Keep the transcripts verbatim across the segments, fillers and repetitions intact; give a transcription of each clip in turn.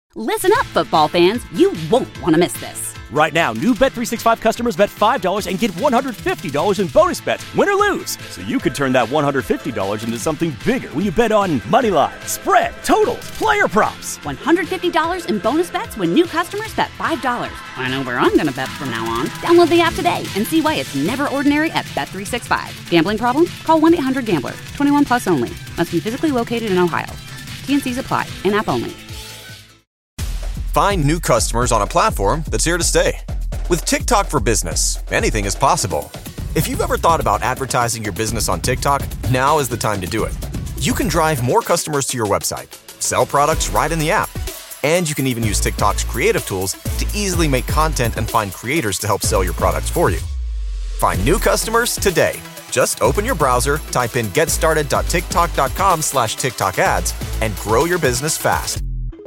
Listen up, football fans. You won't want to miss this. Right now, new Bet three sixty-five customers bet five dollars and get one hundred fifty dollars in bonus bets, win or lose. So you could turn that one hundred fifty dollars into something bigger when you bet on money line, spread, totals, player props. one hundred fifty dollars in bonus bets when new customers bet five dollars. I know where I'm going to bet from now on. Download the app today and see why it's never ordinary at Bet three sixty-five. Gambling problem? Call one eight hundred gambler. twenty-one plus only. Must be physically located in Ohio. T and C's apply. In-app only. Find new customers on a platform that's here to stay. With TikTok for Business, anything is possible. If you've ever thought about advertising your business on TikTok, now is the time to do it. You can drive more customers to your website, sell products right in the app, and you can even use TikTok's creative tools to easily make content and find creators to help sell your products for you. Find new customers today. Just open your browser, type in getstarted.tiktok.com slash TikTok ads, and grow your business fast.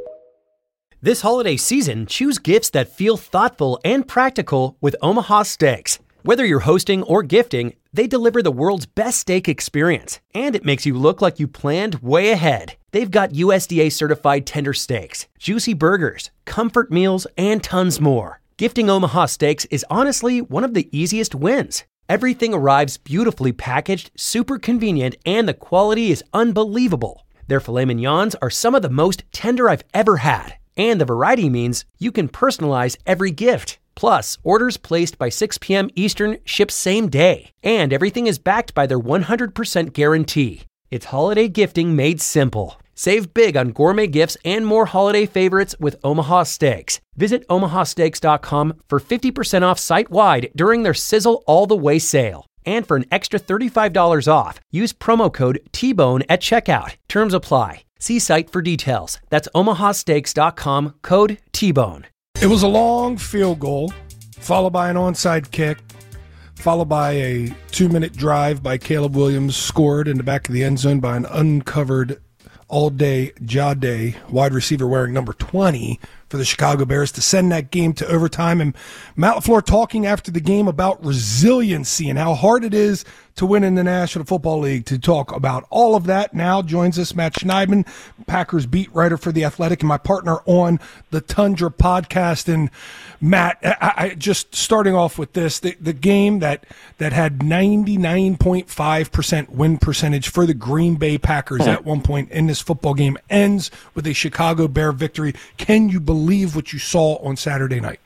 This holiday season, choose gifts that feel thoughtful and practical with Omaha Steaks. Whether you're hosting or gifting, they deliver the world's best steak experience, and it makes you look like you planned way ahead. They've got U S D A-certified tender steaks, juicy burgers, comfort meals, and tons more. Gifting Omaha Steaks is honestly one of the easiest wins. Everything arrives beautifully packaged, super convenient, and the quality is unbelievable. Their filet mignons are some of the most tender I've ever had. And the variety means you can personalize every gift. Plus, orders placed by six p.m. Eastern ship same day. And everything is backed by their one hundred percent guarantee. It's holiday gifting made simple. Save big on gourmet gifts and more holiday favorites with Omaha Steaks. Visit omaha steaks dot com for fifty percent off site-wide during their Sizzle All the Way sale. And for an extra thirty-five dollars off, use promo code T bone at checkout. Terms apply. See site for details. That's omaha steaks dot com, code T bone. It was a long field goal, followed by an onside kick, followed by a two-minute drive by Caleb Williams, scored in the back of the end zone by an uncovered all-day Jade, wide receiver wearing number twenty for the Chicago Bears, to send that game to overtime. And Matt LaFleur talking after the game about resiliency and how hard it is to win in the National Football League. To talk about all of that now joins us Matt Schneidman, Packers beat writer for The Athletic, and my partner on the Tundra podcast. And Matt, I, I just starting off with this, the, the game that that had ninety-nine point five percent win percentage for the Green Bay Packers at one point in this football game ends with a Chicago Bear victory. Can you believe what you saw on Saturday night?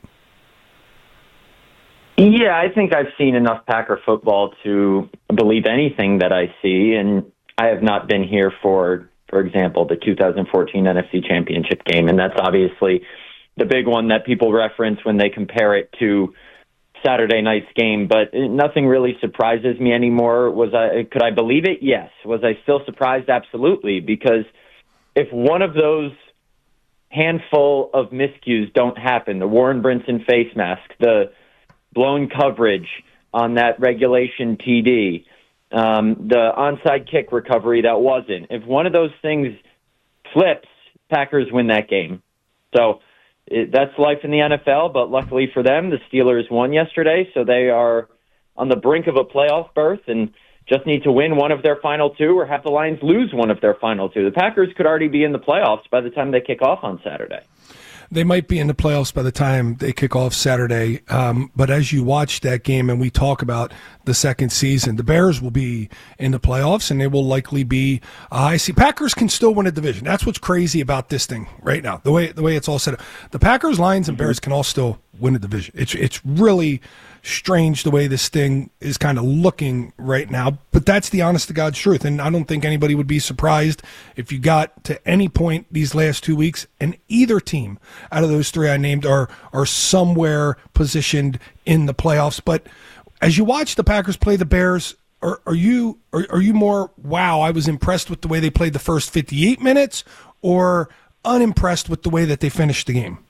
Yeah, I think I've seen enough Packer football to believe anything that I see, and I have not been here for, for example, the two thousand fourteen N F C Championship game, and that's obviously the big one that people reference when they compare it to Saturday night's game, but nothing really surprises me anymore. Was I, could I believe it? Yes. Was I still surprised? Absolutely, because if one of those handful of miscues don't happen, the Warren Brinson face mask, the blown coverage on that regulation T D, um, the onside kick recovery that wasn't. If one of those things flips, Packers win that game. So it, that's life in the N F L, but luckily for them, the Steelers won yesterday, so they are on the brink of a playoff berth and just need to win one of their final two or have the Lions lose one of their final two. The Packers could already be in the playoffs by the time they kick off on Saturday. They might be in the playoffs by the time they kick off Saturday. Um, but as you watch that game and we talk about the second season, the Bears will be in the playoffs and they will likely be, uh, I see Packers can still win a division. That's what's crazy about this thing right now. The way, the way it's all set up, the Packers, Lions, and Bears can all still win a division. It's, it's really strange the way this thing is kind of looking right now, but that's the honest to God truth. And I don't think anybody would be surprised if you got to any point these last two weeks and either team out of those three I named are are somewhere positioned in the playoffs. But as you watch the Packers play the Bears, are, are you are, are you more, wow, I was impressed with the way they played the first fifty-eight minutes, or unimpressed with the way that they finished the game?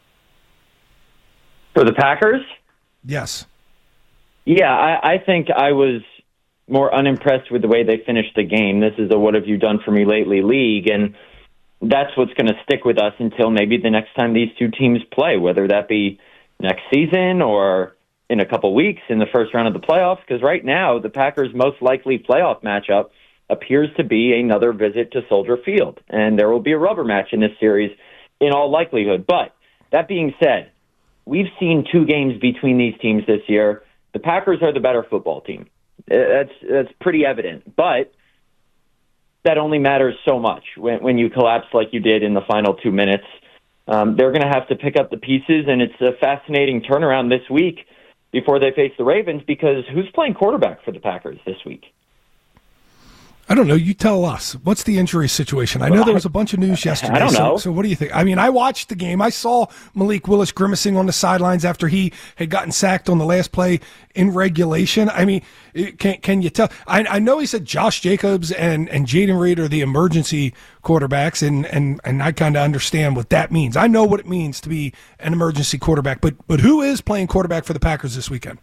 For the Packers? Yes. Yeah, I, I think I was more unimpressed with the way they finished the game. This is a what have you done for me lately league, and that's what's going to stick with us until maybe the next time these two teams play, whether that be next season or in a couple weeks in the first round of the playoffs, because right now the Packers' most likely playoff matchup appears to be another visit to Soldier Field, and there will be a rubber match in this series in all likelihood. But that being said, we've seen two games between these teams this year. The Packers are the better football team. That's that's pretty evident. But that only matters so much when, when you collapse like you did in the final two minutes. Um, they're going to have to pick up the pieces, and it's a fascinating turnaround this week before they face the Ravens, because who's playing quarterback for the Packers this week? I don't know. You tell us. What's the injury situation? I know there was a bunch of news yesterday. I don't know. So, so what do you think? I mean, I watched the game. I saw Malik Willis grimacing on the sidelines after he had gotten sacked on the last play in regulation. I mean, can can you tell? I, I know he said Josh Jacobs and, and Jayden Reed are the emergency quarterbacks, and, and, and I kind of understand what that means. I know what it means to be an emergency quarterback, but but who is playing quarterback for the Packers this weekend?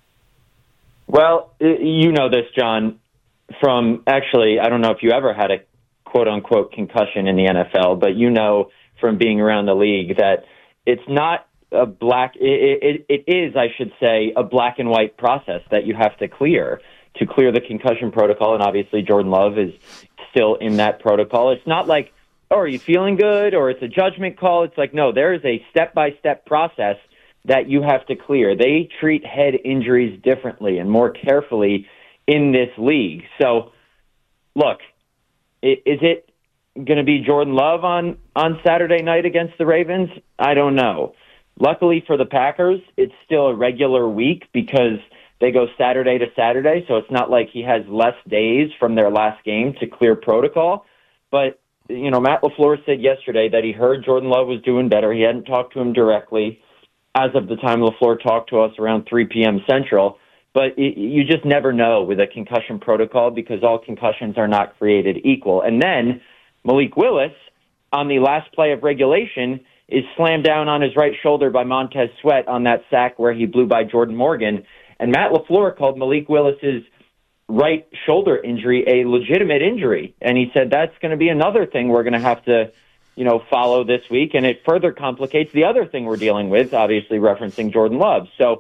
Well, you know this, John. From actually, I don't know if you ever had a quote-unquote concussion in the N F L, but you know from being around the league that it's not a black, it, it, it is, I should say, a black and white process that you have to clear to clear the concussion protocol, and obviously Jordan Love is still in that protocol. It's not like, oh, are you feeling good, or it's a judgment call. It's like, no, there is a step-by-step process that you have to clear. They treat head injuries differently and more carefully in this league. So, look, is it going to be Jordan Love on, on Saturday night against the Ravens? I don't know. Luckily for the Packers, it's still a regular week because they go Saturday to Saturday, so it's not like he has less days from their last game to clear protocol. But, you know, Matt LaFleur said yesterday that he heard Jordan Love was doing better. He hadn't talked to him directly as of the time LaFleur talked to us around three p.m. Central. But it, you just never know with a concussion protocol because all concussions are not created equal. And then Malik Willis, on the last play of regulation, is slammed down on his right shoulder by Montez Sweat on that sack where he blew by Jordan Morgan. And Matt LaFleur called Malik Willis's right shoulder injury a legitimate injury. And he said that's going to be another thing we're going to have to, you know, follow this week. And it further complicates the other thing we're dealing with, obviously referencing Jordan Love. So,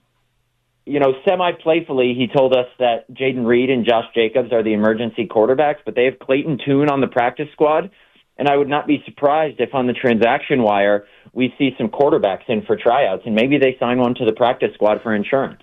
you know, semi-playfully, he told us that Jayden Reed and Josh Jacobs are the emergency quarterbacks, but they have Clayton Tune on the practice squad, and I would not be surprised if on the transaction wire we see some quarterbacks in for tryouts, and maybe they sign one to the practice squad for insurance.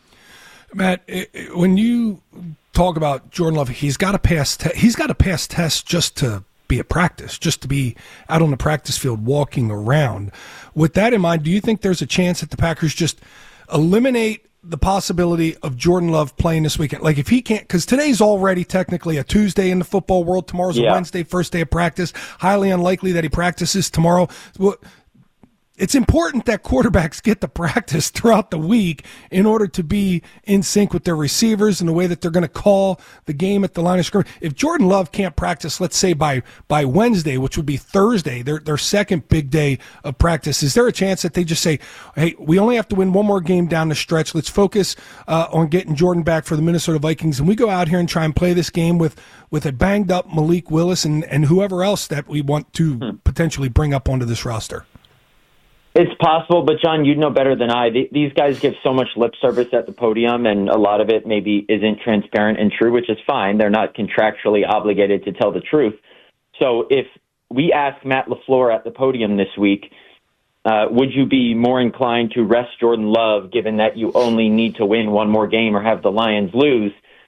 Matt, when you talk about Jordan Love, he's got to pass. Te- he's got to pass tests just to be at practice, just to be out on the practice field walking around. With that in mind, do you think there's a chance that the Packers just eliminate the possibility of Jordan Love playing this weekend? Like if he can't, because today's already technically a Tuesday in the football world. Tomorrow's yeah. a Wednesday, first day of practice. Highly unlikely that he practices tomorrow. Well, it's important that quarterbacks get the practice throughout the week in order to be in sync with their receivers and the way that they're going to call the game at the line of scrimmage. If Jordan Love can't practice, let's say by by Wednesday, which would be Thursday, their their second big day of practice, is there a chance that they just say, hey, we only have to win one more game down the stretch. Let's focus uh, on getting Jordan back for the Minnesota Vikings, and we go out here and try and play this game with, with a banged-up Malik Willis and, and whoever else that we want to hmm. potentially bring up onto this roster? It's possible, but John, you'd know better than I. These guys give so much lip service at the podium, and a lot of it maybe isn't transparent and true, which is fine. They're not contractually obligated to tell the truth. So if we ask Matt LaFleur at the podium this week, uh, would you be more inclined to rest Jordan Love given that you only need to win one more game or have the Lions lose?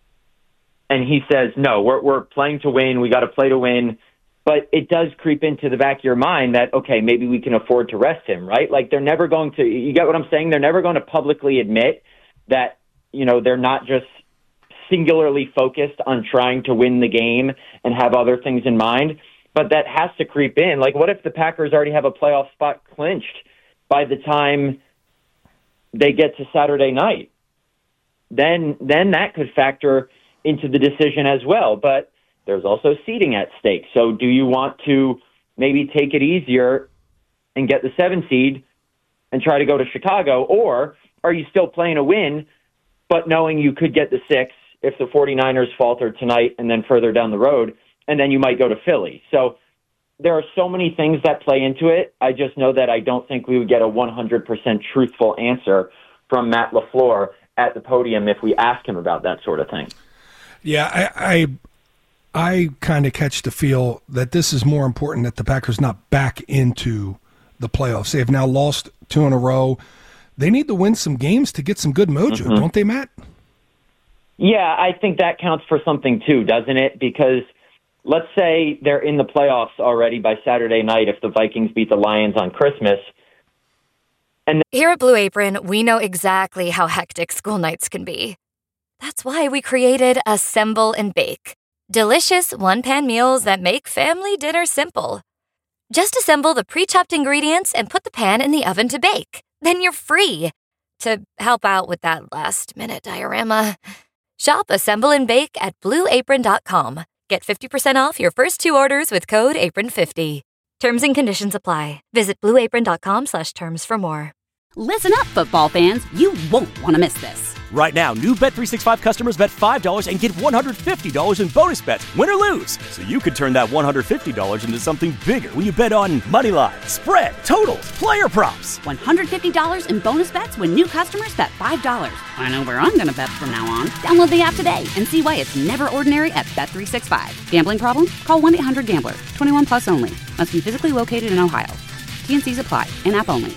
And he says, no, we're, we're playing to win. We got to play to win. But it does creep into the back of your mind that, okay, maybe we can afford to rest him, right? Like they're never going to, you get what I'm saying? They're never going to publicly admit that, you know, they're not just singularly focused on trying to win the game and have other things in mind. But that has to creep in. Like what if the Packers already have a playoff spot clinched by the time they get to Saturday night? Then, then that could factor into the decision as well. But there's also seeding at stake. So do you want to maybe take it easier and get the seven seed and try to go to Chicago? Or are you still playing a win, but knowing you could get the six if the 49ers falter tonight and then further down the road, and then you might go to Philly? So there are so many things that play into it. I just know that I don't think we would get a one hundred percent truthful answer from Matt LaFleur at the podium if we ask him about that sort of thing. Yeah, I... I... I kind of catch the feel that this is more important that the Packers not back into the playoffs. They have now lost two in a row. They need to win some games to get some good mojo, mm-hmm. don't they, Matt? Yeah, I think that counts for something too, doesn't it? Because let's say they're in the playoffs already by Saturday night if the Vikings beat the Lions on Christmas. And here at Blue Apron, we know exactly how hectic school nights can be. That's why we created Assemble and Bake. Delicious one-pan meals that make family dinner simple. Just assemble the pre-chopped ingredients and put the pan in the oven to bake. Then you're free to help out with that last-minute diorama. Shop Assemble and Bake at blue apron dot com. Get fifty percent off your first two orders with code apron fifty. Terms and conditions apply. Visit blue apron dot com slash terms for more. Listen up, football fans. You won't want to miss this. Right now, new Bet three sixty-five customers bet five dollars and get one hundred fifty dollars in bonus bets, win or lose. So you could turn that one hundred fifty dollars into something bigger when you bet on money line, spread, totals, player props. one hundred fifty dollars in bonus bets when new customers bet five dollars. I know where I'm going to bet from now on. Download the app today and see why it's never ordinary at Bet three sixty-five. Gambling problem? Call one eight hundred gambler. twenty-one plus only. Must be physically located in Ohio. T and C's apply. In-app only.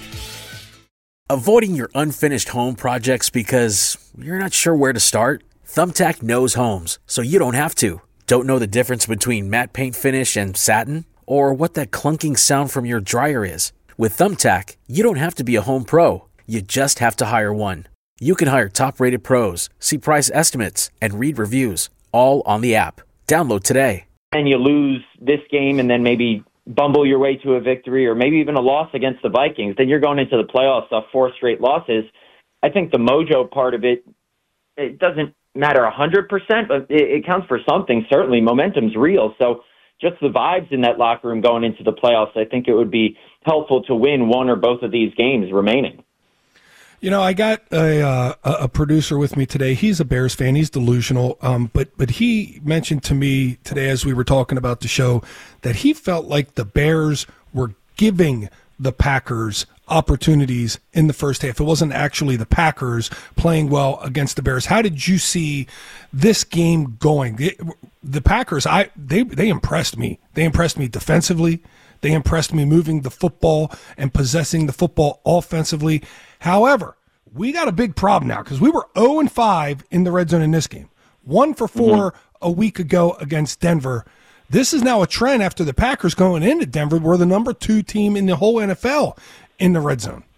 Avoiding your unfinished home projects because you're not sure where to start? Thumbtack knows homes, so you don't have to. Don't know the difference between matte paint finish and satin? Or what that clunking sound from your dryer is? With Thumbtack, you don't have to be a home pro. You just have to hire one. You can hire top-rated pros, see price estimates, and read reviews, all on the app. Download today. And you lose this game and then maybe bumble your way to a victory or maybe even a loss against the Vikings, then you're going into the playoffs off four straight losses. I think the mojo part of it, it doesn't matter one hundred percent, but it, it counts for something, certainly. Momentum's real. So just the vibes in that locker room going into the playoffs, I think it would be helpful to win one or both of these games remaining. You know, I got a uh, a producer with me today. He's a Bears fan. He's delusional. Um, but but he mentioned to me today as we were talking about the show that he felt like the Bears were giving the Packers opportunities in the first half. It wasn't actually the Packers playing well against the Bears. How did you see this game going? The, the Packers, I they they impressed me. They impressed me defensively. They impressed me moving the football and possessing the football offensively. However, we got a big problem now because we were oh and five in the red zone in this game. One for four mm-hmm. a week ago against Denver. This is now a trend after the Packers going into Denver. We're the number two team in the whole N F L in the red zone.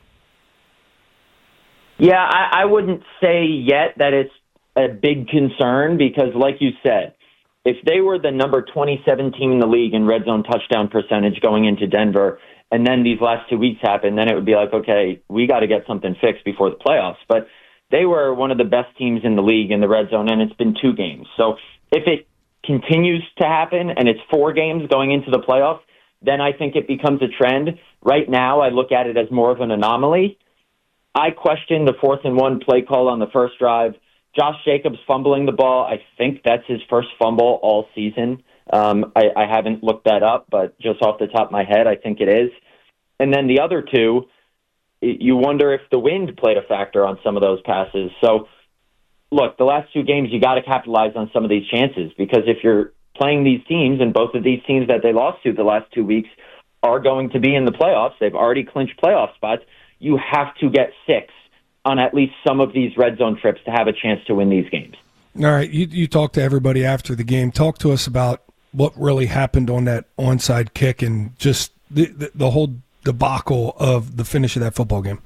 Yeah, I, I wouldn't say yet that it's a big concern because, like you said, if they were the number twenty-seven team in the league in red zone touchdown percentage going into Denver, and then these last two weeks happen, then it would be like, okay, we got to get something fixed before the playoffs. But they were one of the best teams in the league in the red zone, and it's been two games. So if it continues to happen and it's four games going into the playoffs, then I think it becomes a trend. Right now, I look at it as more of an anomaly. I question the fourth and one play call on the first drive. Josh Jacobs fumbling the ball. I think that's his first fumble all season. Um, I, I haven't looked that up, but just off the top of my head, I think it is. And then the other two, you wonder if the wind played a factor on some of those passes. So, look, the last two games, you got to capitalize on some of these chances because if you're playing these teams, and both of these teams that they lost to the last two weeks are going to be in the playoffs, they've already clinched playoff spots, you have to get six on at least some of these red zone trips to have a chance to win these games. All right, you, you talked to everybody after the game. Talk to us about what really happened on that onside kick and just the, the, the whole debacle of the finish of that football game.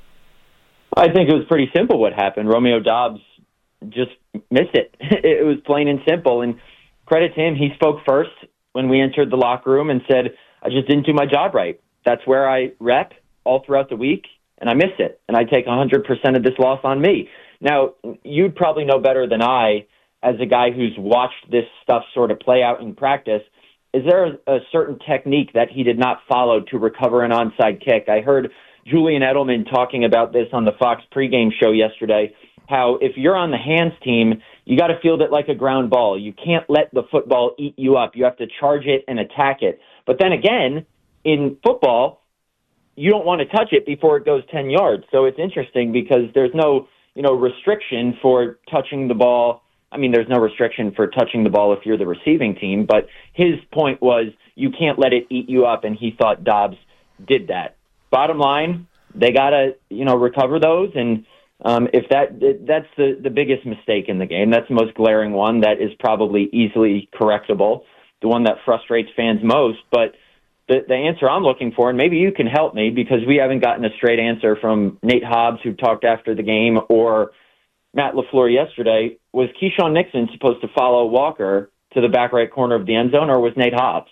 I think it was pretty simple what happened. Romeo Doubs just missed it. It was plain and simple, and credit to him, he spoke first when we entered the locker room and said, I just didn't do my job right. That's where I rep all throughout the week, and I missed it, and I take one hundred percent of this loss on me. Now, you'd probably know better than I, as a guy who's watched this stuff sort of play out in practice, is there a, a certain technique that he did not follow to recover an onside kick? I heard Julian Edelman talking about this on the Fox pregame show yesterday, how if you're on the hands team, you got to field it like a ground ball. You can't let the football eat you up. You have to charge it and attack it. But then again, in football, you don't want to touch it before it goes ten yards. So it's interesting because there's no, you know, restriction for touching the ball. I mean, there's no restriction for touching the ball if you're the receiving team, but his point was you can't let it eat you up, and he thought Dobbs did that. Bottom line, they got to, you know, recover those, and um, if that that's the, the biggest mistake in the game. That's the most glaring one that is probably easily correctable, the one that frustrates fans most, but the, the answer I'm looking for, and maybe you can help me because we haven't gotten a straight answer from Nate Hobbs, who talked after the game, or Matt LaFleur yesterday. Was Keyshawn Nixon supposed to follow Walker to the back right corner of the end zone, or was Nate Hobbs?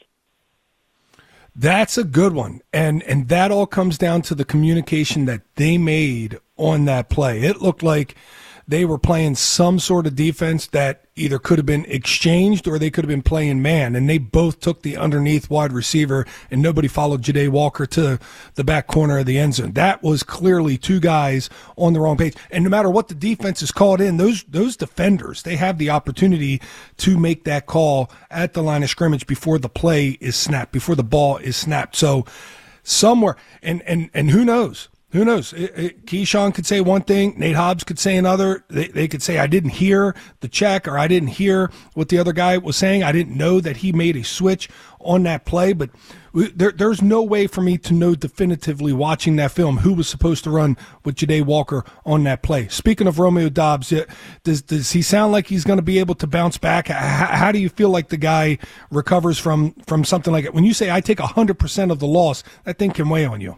That's a good one. And and that all comes down to the communication that they made on that play. It looked like they were playing some sort of defense that either could have been exchanged or they could have been playing man, and they both took the underneath wide receiver, and nobody followed Ja'Day Walker to the back corner of the end zone. That was clearly two guys on the wrong page. And no matter what the defense is called in, those those defenders, they have the opportunity to make that call at the line of scrimmage before the play is snapped, before the ball is snapped. So somewhere, and and and who knows? Who knows? It, it, Keyshawn could say one thing, Nate Hobbs could say another. They, they could say, I didn't hear the check, or I didn't hear what the other guy was saying. I didn't know that he made a switch on that play. But there, there's no way for me to know definitively watching that film who was supposed to run with Ja'Day Walker on that play. Speaking of Romeo Doubs, does, does he sound like he's going to be able to bounce back? How, how do you feel like the guy recovers from, from something like it? When you say I take one hundred percent of the loss, that thing can weigh on you.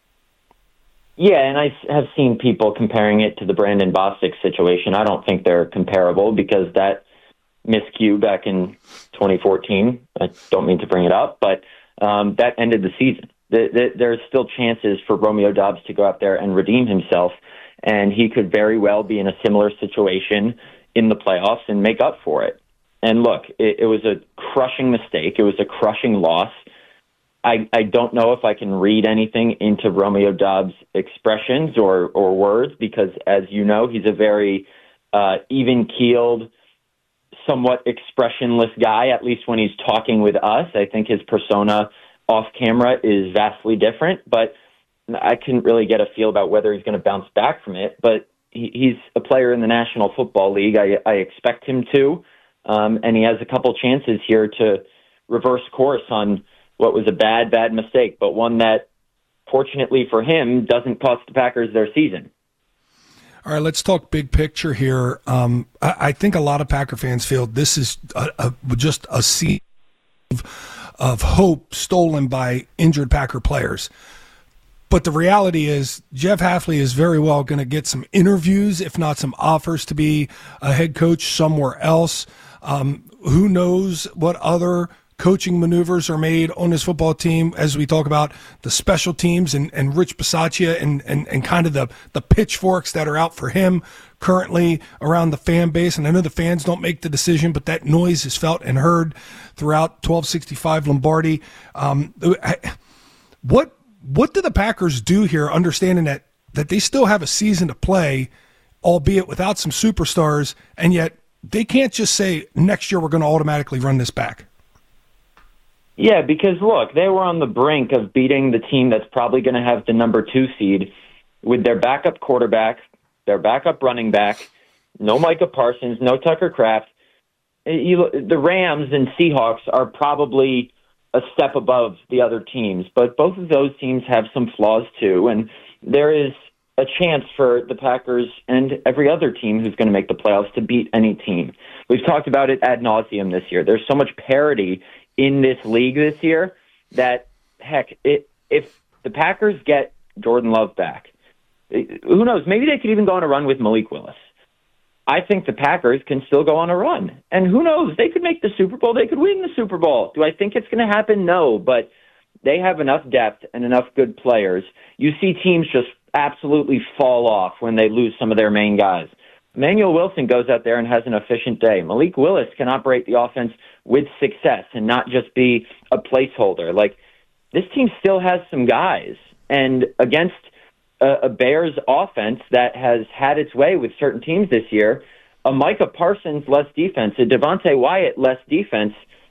Yeah, and I have seen people comparing it to the Brandon Bostic situation. I don't think they're comparable because that miscue back in twenty fourteen, I don't mean to bring it up, but um, that ended the season. The, the, there's still chances for Romeo Doubs to go out there and redeem himself, and he could very well be in a similar situation in the playoffs and make up for it. And look, it, it was a crushing mistake. It was a crushing loss. I, I don't know if I can read anything into Romeo Doubs' expressions or, or words because, as you know, he's a very uh, even-keeled, somewhat expressionless guy, at least when he's talking with us. I think his persona off-camera is vastly different, but I couldn't really get a feel about whether he's going to bounce back from it. But he, he's a player in the National Football League. I, I expect him to, um, and he has a couple chances here to reverse course on what was a bad, bad mistake, but one that, fortunately for him, doesn't cost the Packers their season. All right, let's talk big picture here. Um, I, I think a lot of Packer fans feel this is a, a, just a sea of, of hope stolen by injured Packer players. But the reality is Jeff Hafley is very well going to get some interviews, if not some offers to be a head coach somewhere else. Um, who knows what other coaching maneuvers are made on his football team as we talk about the special teams and, and Rich Bisaccia and, and, and kind of the, the pitchforks that are out for him currently around the fan base. And I know the fans don't make the decision, but that noise is felt and heard throughout twelve sixty-five Lombardi. Um, what what do the Packers do here, understanding that, that they still have a season to play, albeit without some superstars, and yet they can't just say next year we're going to automatically run this back? Yeah, because, look, they were on the brink of beating the team that's probably going to have the number two seed with their backup quarterback, their backup running back, no Micah Parsons, no Tucker Kraft. You, the Rams and Seahawks are probably a step above the other teams, but both of those teams have some flaws too, and there is a chance for the Packers and every other team who's going to make the playoffs to beat any team. We've talked about it ad nauseum this year. There's so much parity in this league this year that, heck, it, if the Packers get Jordan Love back, who knows, maybe they could even go on a run with Malik Willis. I think the Packers can still go on a run. And who knows, they could make the Super Bowl, they could win the Super Bowl. Do I think it's going to happen? No, but they have enough depth and enough good players. You see teams just absolutely fall off when they lose some of their main guys. Emmanuel Wilson goes out there and has an efficient day. Malik Willis can operate the offense with success and not just be a placeholder. Like, this team still has some guys. And against a, a Bears offense that has had its way with certain teams this year, a Micah Parsons less defense, a Devontae Wyatt less defense,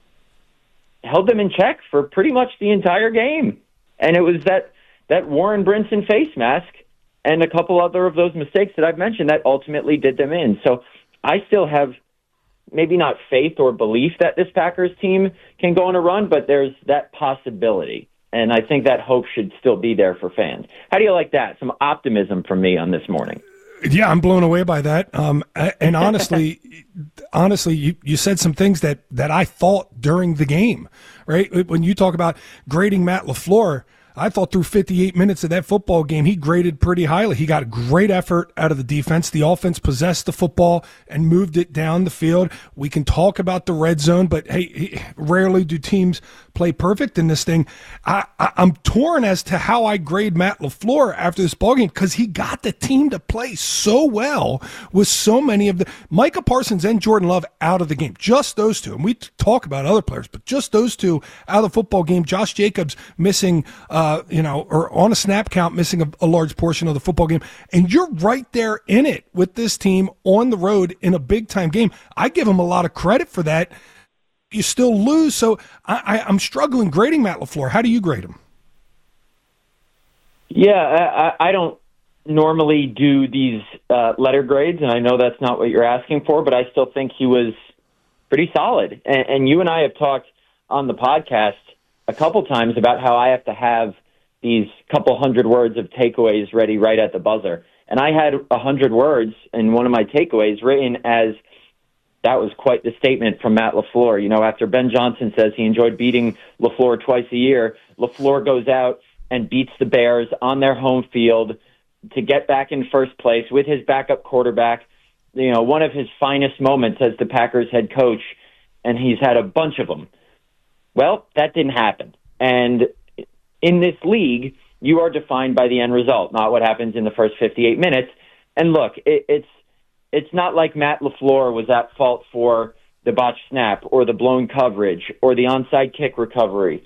held them in check for pretty much the entire game. And it was that, that Warren Brinson face mask and a couple other of those mistakes that I've mentioned that ultimately did them in. So I still have maybe not faith or belief that this Packers team can go on a run, but there's that possibility. And I think that hope should still be there for fans. How do you like that? Some optimism from me on this morning. Yeah, I'm blown away by that. Um, and honestly, honestly, you, you said some things that, that I thought during the game, right? When you talk about grading Matt LaFleur, I thought through fifty-eight minutes of that football game, he graded pretty highly. He got a great effort out of the defense. The offense possessed the football and moved it down the field. We can talk about the red zone, but hey, rarely do teams play perfect in this thing. I, I, I'm torn as to how I grade Matt LaFleur after this ballgame because he got the team to play so well with so many of the Micah Parsons and Jordan Love out of the game. Just those two. And we talk about other players, but just those two out of the football game. Josh Jacobs missing uh, Uh, you know, or on a snap count, missing a, a large portion of the football game. And you're right there in it with this team on the road in a big-time game. I give them a lot of credit for that. You still lose, so I, I, I'm struggling grading Matt LaFleur. How do you grade him? Yeah, I, I don't normally do these uh, letter grades, and I know that's not what you're asking for, but I still think he was pretty solid. And, and you and I have talked on the podcast a couple times about how I have to have these couple hundred words of takeaways ready right at the buzzer. And I had a hundred words in one of my takeaways written as, that was quite the statement from Matt LaFleur. You know, after Ben Johnson says he enjoyed beating LaFleur twice a year, LaFleur goes out and beats the Bears on their home field to get back in first place with his backup quarterback. You know, one of his finest moments as the Packers head coach, and he's had a bunch of them. Well, that didn't happen. And in this league, you are defined by the end result, not what happens in the first fifty-eight minutes. And look, it, it's it's not like Matt LaFleur was at fault for the botched snap or the blown coverage or the onside kick recovery.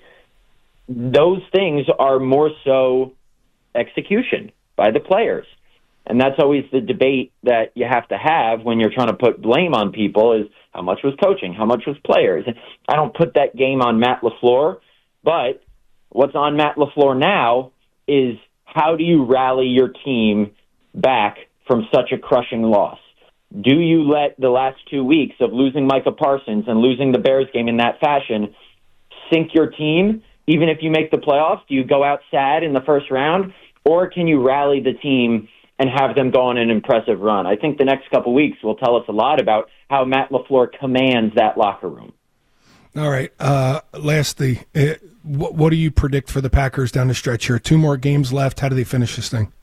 Those things are more so execution by the players. And that's always the debate that you have to have when you're trying to put blame on people is how much was coaching, how much was players. And I don't put that game on Matt LaFleur, but what's on Matt LaFleur now is how do you rally your team back from such a crushing loss? Do you let the last two weeks of losing Micah Parsons and losing the Bears game in that fashion sink your team? Even if you make the playoffs, do you go out sad in the first round? Or can you rally the team and have them go on an impressive run? I think the next couple weeks will tell us a lot about how Matt LaFleur commands that locker room. All right. Uh, lastly, uh, what, what do you predict for the Packers down the stretch here? Two more games left. How do they finish this thing?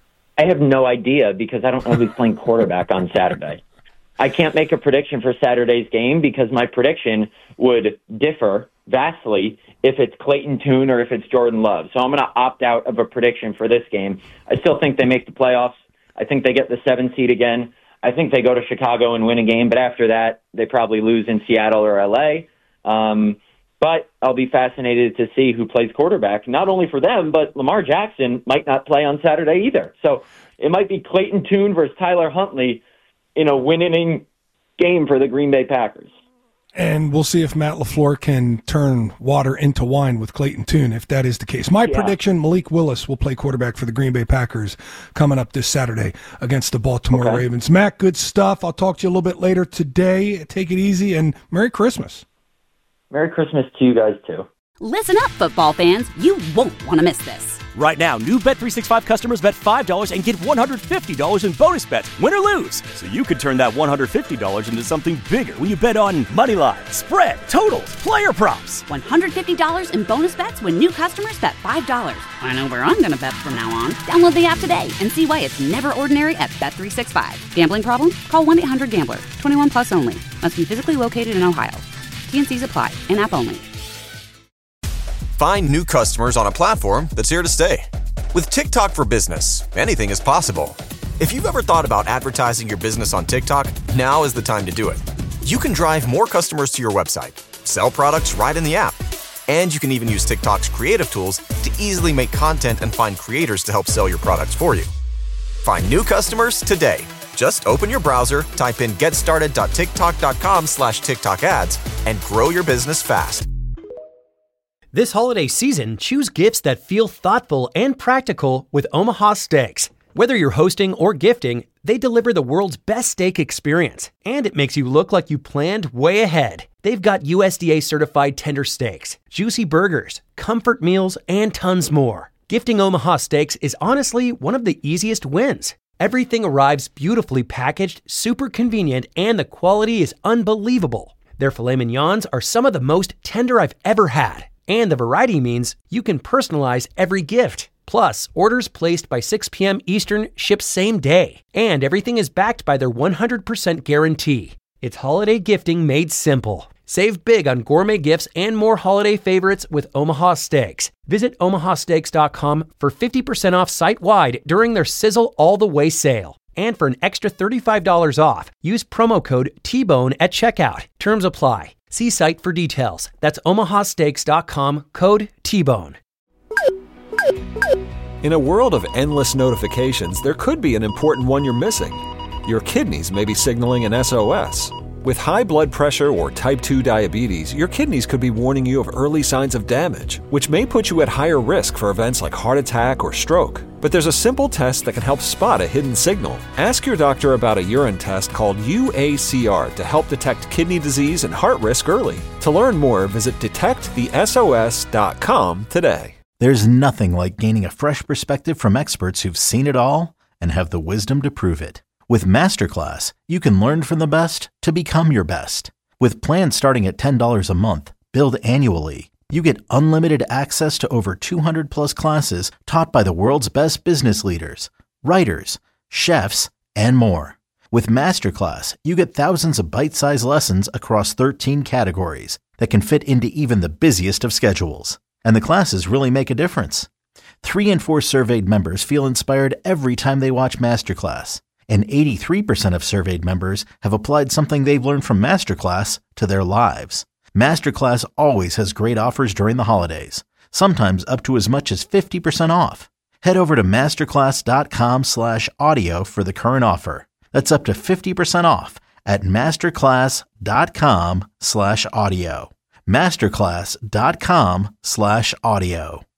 I have no idea because I don't know who's playing quarterback on Saturday. I can't make a prediction for Saturday's game because my prediction would differ vastly if it's Clayton Tune or if it's Jordan Love. So I'm going to opt out of a prediction for this game. I still think they make the playoffs. I think they get the seven seed again. I think they go to Chicago and win a game, but after that, they probably lose in Seattle or L A. Um, but I'll be fascinated to see who plays quarterback, not only for them, but Lamar Jackson might not play on Saturday either. So it might be Clayton Tune versus Tyler Huntley in a winning game for the Green Bay Packers. And we'll see if Matt LaFleur can turn water into wine with Clayton Tune, if that is the case. My yeah. prediction, Malik Willis will play quarterback for the Green Bay Packers coming up this Saturday against the Baltimore okay. Ravens. Matt, good stuff. I'll talk to you a little bit later today. Take it easy, and Merry Christmas. Merry Christmas to you guys, too. Listen up, football fans. You won't want to miss this. Right now, new Bet three sixty-five customers bet five dollars and get one hundred fifty dollars in bonus bets, win or lose. So you could turn that one hundred fifty dollars into something bigger when you bet on money line, spread, totals, player props. one hundred fifty dollars in bonus bets when new customers bet five dollars. I know where I'm going to bet from now on. Download the app today and see why it's never ordinary at Bet three sixty-five. Gambling problem? Call one eight hundred gambler. twenty-one plus only. Must be physically located in Ohio. T and C's apply. In-app only. Find new customers on a platform that's here to stay. With TikTok for Business, anything is possible. If you've ever thought about advertising your business on TikTok, now is the time to do it. You can drive more customers to your website, sell products right in the app, and you can even use TikTok's creative tools to easily make content and find creators to help sell your products for you. Find new customers today. Just open your browser, type in getstarted.tiktok.com slash TikTok ads, and grow your business fast. This holiday season, choose gifts that feel thoughtful and practical with Omaha Steaks. Whether you're hosting or gifting, they deliver the world's best steak experience, and it makes you look like you planned way ahead. They've got U S D A-certified tender steaks, juicy burgers, comfort meals, and tons more. Gifting Omaha Steaks is honestly one of the easiest wins. Everything arrives beautifully packaged, super convenient, and the quality is unbelievable. Their filet mignons are some of the most tender I've ever had, and the variety means you can personalize every gift. Plus, orders placed by six p.m. Eastern ship same day, and everything is backed by their one hundred percent guarantee. It's holiday gifting made simple. Save big on gourmet gifts and more holiday favorites with Omaha Steaks. Visit omaha steaks dot com for fifty percent off site-wide during their Sizzle All the Way sale. And for an extra thirty-five dollars off, use promo code T Bone at checkout. Terms apply. See site for details. That's omaha steaks dot com, code T Bone. In a world of endless notifications, there could be an important one you're missing. Your kidneys may be signaling an S O S. With high blood pressure or type two diabetes, your kidneys could be warning you of early signs of damage, which may put you at higher risk for events like heart attack or stroke. But there's a simple test that can help spot a hidden signal. Ask your doctor about a urine test called U A C R to help detect kidney disease and heart risk early. To learn more, visit detect the S O S dot com today. There's nothing like gaining a fresh perspective from experts who've seen it all and have the wisdom to prove it. With Masterclass, you can learn from the best to become your best. With plans starting at ten dollars a month, billed annually, you get unlimited access to over two hundred plus classes taught by the world's best business leaders, writers, chefs, and more. With Masterclass, you get thousands of bite-sized lessons across thirteen categories that can fit into even the busiest of schedules. And the classes really make a difference. Three in four surveyed members feel inspired every time they watch Masterclass. And eighty-three percent of surveyed members have applied something they've learned from Masterclass to their lives. Masterclass always has great offers during the holidays, sometimes up to as much as fifty percent off. Head over to masterclass dot com slash audio for the current offer. That's up to fifty percent off at masterclass dot com slash audio. masterclass dot com slash audio.